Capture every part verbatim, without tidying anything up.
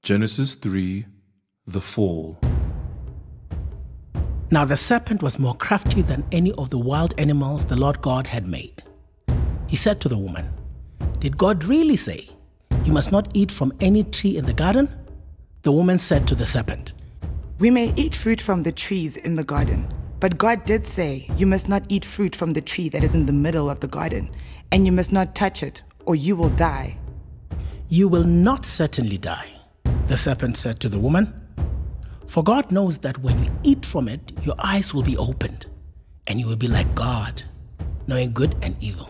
Genesis three, the fall. Now the serpent was more crafty than any of the wild animals the Lord God had made. He said to the woman, "Did God really say, 'You must not eat from any tree in the garden'?" The woman said to the serpent, "We may eat fruit from the trees in the garden, but God did say, 'You must not eat fruit from the tree that is in the middle of the garden, and you must not touch it, or you will die.'" "You will not certainly die," the serpent said to the woman, "for God knows that when you eat from it, your eyes will be opened, and you will be like God, knowing good and evil."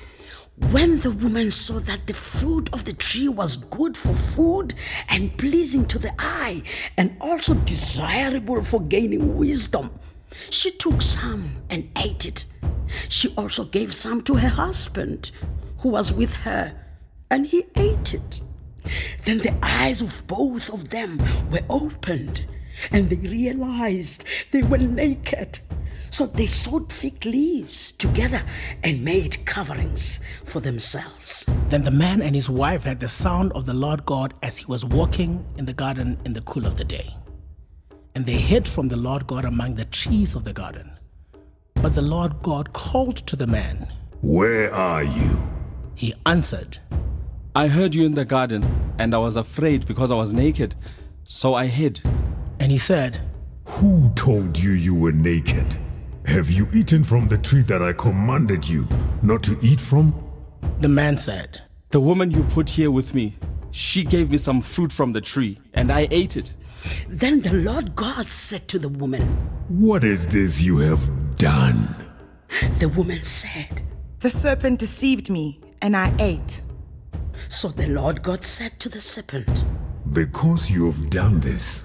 When the woman saw that the fruit of the tree was good for food and pleasing to the eye, and also desirable for gaining wisdom, she took some and ate it. She also gave some to her husband, who was with her, and he ate it. Then the eyes of both of them were opened, and they realized they were naked. So they sewed fig leaves together and made coverings for themselves. Then the man and his wife heard the sound of the Lord God as he was walking in the garden in the cool of the day. And they hid from the Lord God among the trees of the garden. But the Lord God called to the man, "Where are you?" He answered, "I heard you in the garden, and I was afraid because I was naked, so I hid." And he said, "Who told you you were naked? Have you eaten from the tree that I commanded you not to eat from?" The man said, "The woman you put here with me, she gave me some fruit from the tree, and I ate it." Then the Lord God said to the woman, "What is this you have done?" The woman said, "The serpent deceived me, and I ate." So the Lord God said to the serpent, "Because you have done this,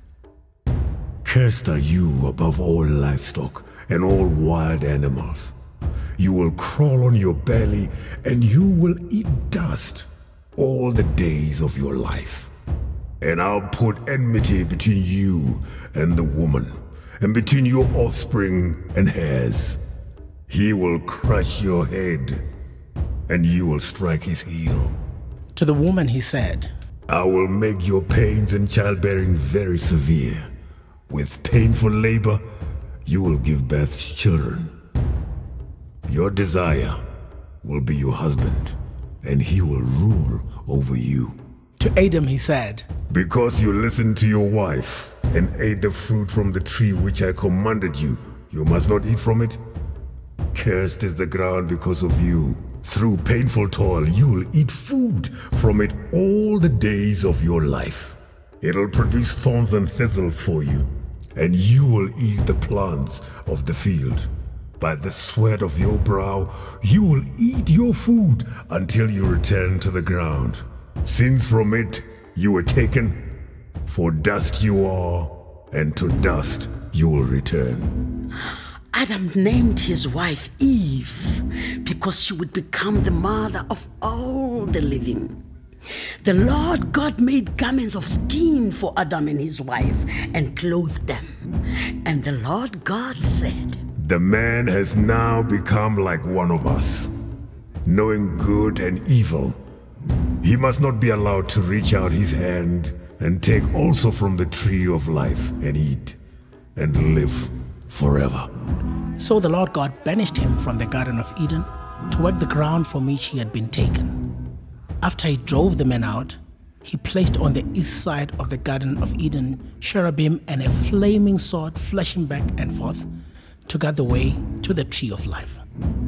cursed are you above all livestock and all wild animals. You will crawl on your belly, and you will eat dust all the days of your life. And I'll put enmity between you and the woman, and between your offspring and hers. He will crush your head, and you will strike his heel." To the woman he said, "I will make your pains in childbearing very severe. With painful labor, you will give birth to children. Your desire will be your husband, and he will rule over you." To Adam he said, "Because you listened to your wife and ate the fruit from the tree which I commanded you, you must not eat from it. Cursed is the ground because of you. Through painful toil, you will eat food from it all the days of your life. It'll produce thorns and thistles for you, and you will eat the plants of the field. By the sweat of your brow, you will eat your food until you return to the ground, since from it you were taken. For dust you are, and to dust you will return." Adam named his wife Eve because she would become the mother of all the living. The Lord God made garments of skin for Adam and his wife and clothed them. And the Lord God said, "The man has now become like one of us, knowing good and evil. He must not be allowed to reach out his hand and take also from the tree of life and eat and live forever." So the Lord God banished him from the Garden of Eden to work the ground from which he had been taken. After he drove the man out, he placed on the east side of the Garden of Eden cherubim and a flaming sword flashing back and forth to guard the way to the tree of life.